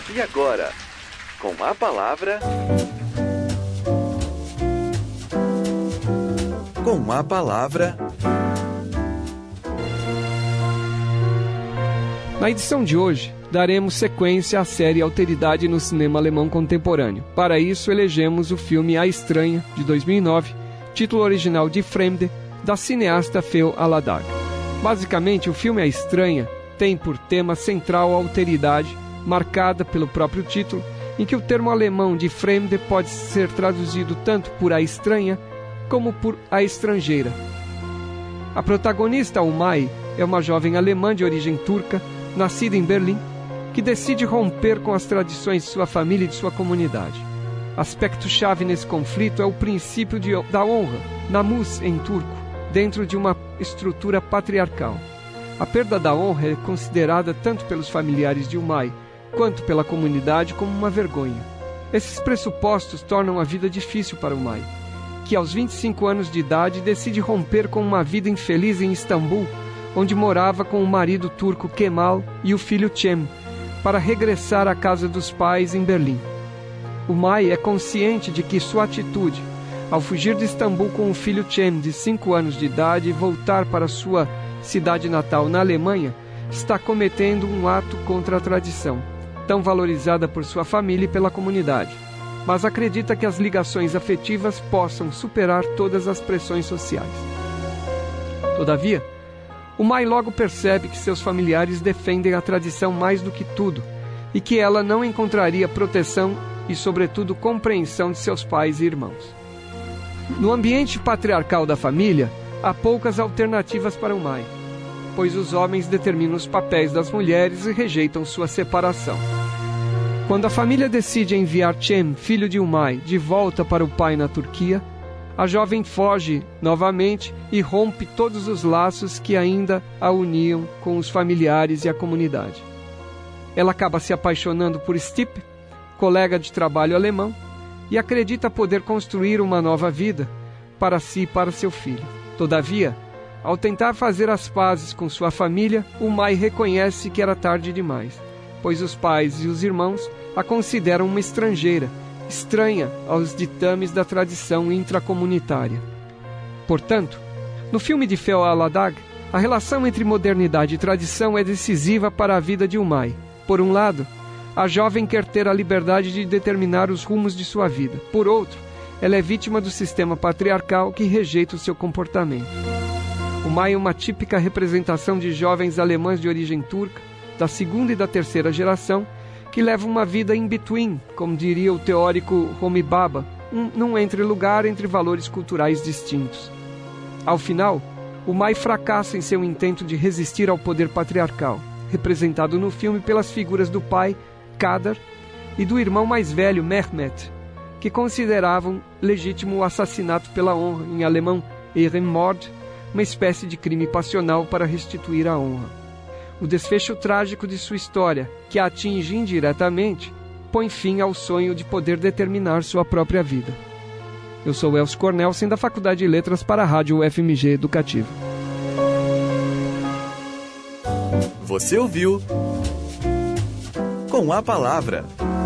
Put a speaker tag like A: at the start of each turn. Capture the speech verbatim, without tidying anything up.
A: E agora, com a palavra... Com a palavra...
B: Na edição de hoje, daremos sequência à série Alteridade no cinema alemão contemporâneo. Para isso, elegemos o filme A Estranha, de dois mil e nove, título original de Fremde, da cineasta Feo Aladag. Basicamente, o filme A Estranha tem por tema central a alteridade, marcada pelo próprio título, em que o termo alemão de Fremde pode ser traduzido tanto por a estranha como por a estrangeira. A protagonista, Umay, é uma jovem alemã de origem turca, nascida em Berlim, que decide romper com as tradições de sua família e de sua comunidade. Aspecto-chave nesse conflito é o princípio de, da honra, namus em turco, dentro de uma estrutura patriarcal. A perda da honra é considerada tanto pelos familiares de Umay quanto pela comunidade como uma vergonha. Esses pressupostos tornam a vida difícil para Umay, que aos vinte e cinco anos de idade decide romper com uma vida infeliz em Istambul, onde morava com o marido turco Kemal e o filho Cem, para regressar à casa dos pais em Berlim. Umay é consciente de que sua atitude, ao fugir de Istambul com o filho Cem de cinco anos de idade e voltar para sua cidade natal na Alemanha, está cometendo um ato contra a tradição, tão valorizada por sua família e pela comunidade, mas acredita que as ligações afetivas possam superar todas as pressões sociais. Todavia, Umay logo percebe que seus familiares defendem a tradição mais do que tudo e que ela não encontraria proteção e, sobretudo, compreensão de seus pais e irmãos. No ambiente patriarcal da família, há poucas alternativas para Umay, pois os homens determinam os papéis das mulheres e rejeitam sua separação. Quando a família decide enviar Cem, filho de Umay, de volta para o pai na Turquia, a jovem foge novamente e rompe todos os laços que ainda a uniam com os familiares e a comunidade. Ela acaba se apaixonando por Stipe, colega de trabalho alemão, e acredita poder construir uma nova vida para si e para seu filho. Todavia, ao tentar fazer as pazes com sua família, Umay reconhece que era tarde demais, pois os pais e os irmãos a consideram uma estrangeira, estranha aos ditames da tradição intracomunitária. Portanto, no filme de Feo Aladag, a relação entre modernidade e tradição é decisiva para a vida de Umay. Por um lado, a jovem quer ter a liberdade de determinar os rumos de sua vida. Por outro, ela é vítima do sistema patriarcal que rejeita o seu comportamento. Umay é uma típica representação de jovens alemãs de origem turca, da segunda e da terceira geração, que leva uma vida in-between, como diria o teórico Homi Bhabha, um, num entre-lugar entre valores culturais distintos. Ao final, Umay fracassa em seu intento de resistir ao poder patriarcal, representado no filme pelas figuras do pai, Kader, e do irmão mais velho, Mehmet, que consideravam legítimo o assassinato pela honra, em alemão Ehrenmord, uma espécie de crime passional para restituir a honra. O desfecho trágico de sua história, que a atinge indiretamente, põe fim ao sonho de poder determinar sua própria vida. Eu sou Elcio Cornelsen, da Faculdade de Letras para a Rádio U F M G Educativa.
A: Você ouviu Com a Palavra.